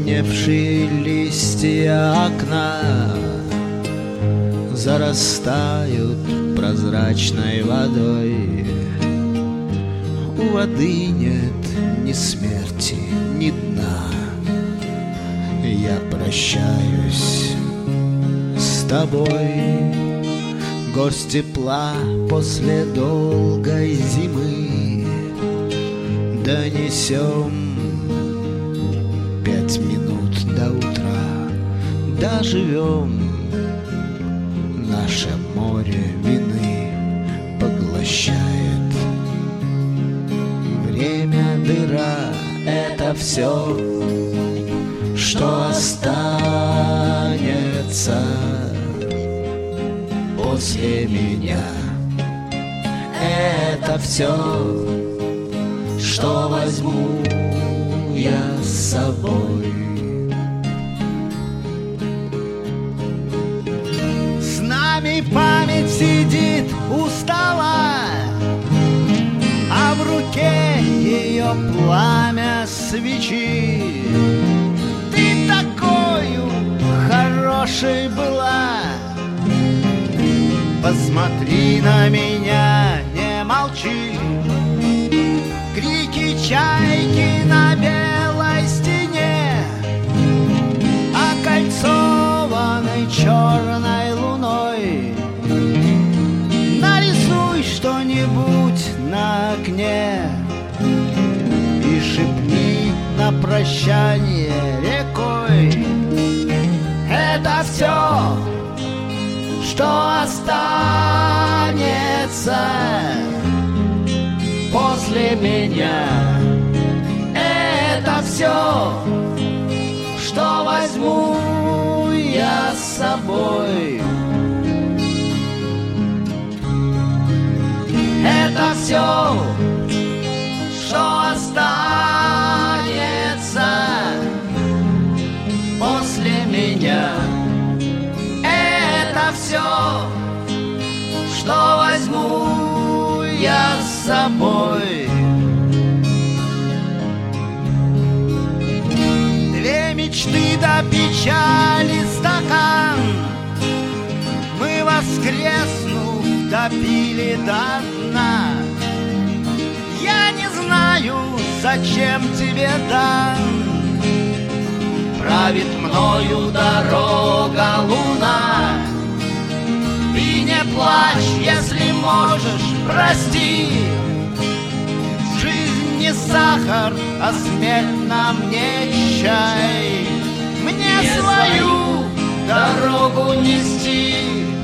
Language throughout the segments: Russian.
Потемневшие листья окна зарастают прозрачной водой. У воды нет ни смерти, ни дна. Я прощаюсь с тобой. Горсть тепла после долгой зимы. Донесем 5 минут до утра. Доживем. Наше море вины поглощает. Время дыра — это все, что останется после меня. Это все, что возьму я с собой. С нами память сидит у стола, а в руке ее пламя свечи. Ты такою хорошей была. Посмотри на меня, не молчи. Крики чайки на белой стене, окольцованной черной луной. Нарисуй что-нибудь на окне и шепни на прощание рекой. Это все, что останется после меня. Это все, что возьму я с собой. Это все, что останется после меня. Это все, что возьму я с собой. 2 мечты до печали стакан мы, воскреснув, допили до дна. Я не знаю, зачем тебе дан. Правит мною дорога луна. Ты не плачь, если можешь, прости. Жизнь не сахар, а смерть нам не чай. Мне свою дорогу нести.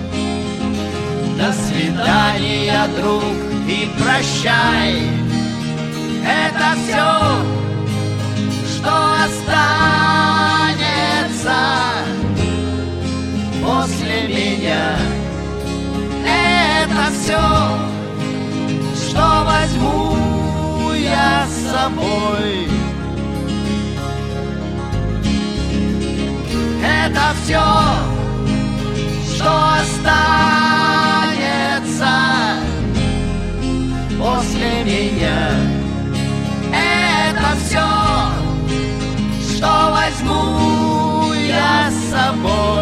До свидания, друг, и прощай. Это все, что останется после меня. Это все, что возьму я с собой. Это все, что останется после меня. Это все, что возьму я с собой.